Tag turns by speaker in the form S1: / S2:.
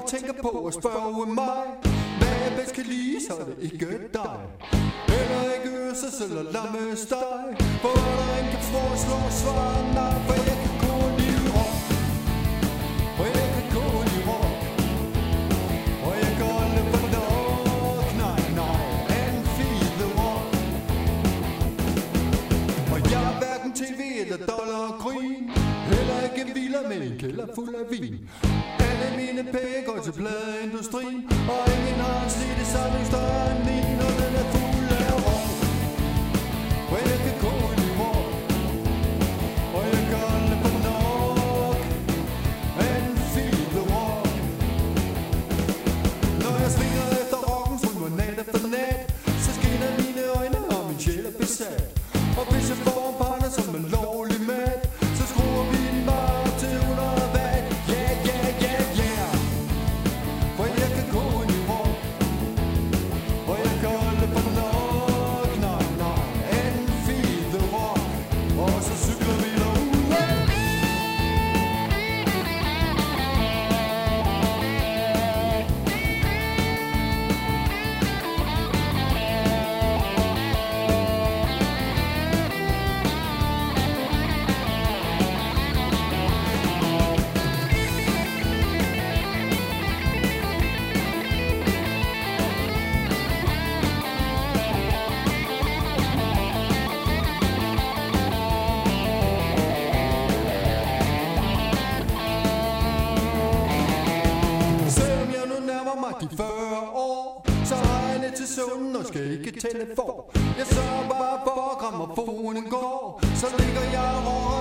S1: tænker på at spørge mig, hvad jeg bedst kan lide, så er det ikke dig. Eller ikke øses eller lammesteg, for der en kan foreslå svar, nej, for jeg kan kun lide rock. For jeg kan kun lide rock. Og jeg kan holde for nok, nej, nej, en fede rock. Og jeg er hverken tv eller dollar og grin, heller ikke hviler med en kælder fuld af vin. Alle mine penge går til pladeindustrien, og ingen har en slidte samling større end min, og den er fuld af rock. Og jeg kan gå i rock, og jeg kan holde på nok, en fede rock. Når jeg svinger efter rocken, strømmer nat efter nat, så skinner mine øjne, og min sjæl er besat. Og hvis jeg får en partner som er lovlig mat, så skruer vi den bare op til 100 watt. Yeah, yeah, yeah, yeah. For jeg kan gå ind i rock, og jeg kan holde på nok, nej, nej, en fede rock. Og så cykler vi derude. Selvom jeg nu nærmer mig de 40 år, så har jeg lidt til søvnen og skal ikke tænde for. Jeg sørger bare for at grammofonen går, så ligger jeg og